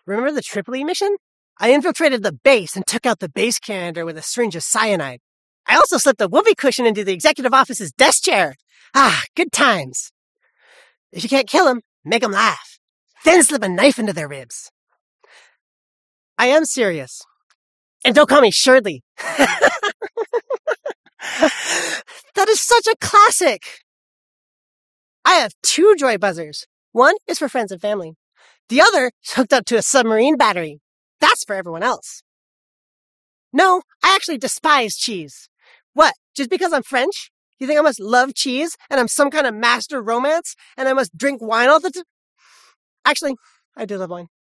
Remember the Tripoli mission? I infiltrated the base and took out the base commander with a syringe of cyanide. I also slipped a whoopee cushion into the executive office's desk chair. Good times. If you can't kill them, make them laugh. Then slip a knife into their ribs. I am serious. And don't call me Shirley. That is such a classic. I have 2 joy buzzers. One is for friends and family. The other is hooked up to a submarine battery. That's for everyone else. No, I actually despise cheese. What, just because I'm French? You think I must love cheese and I'm some kind of master romance and I must drink wine all the time? Actually, I do love wine.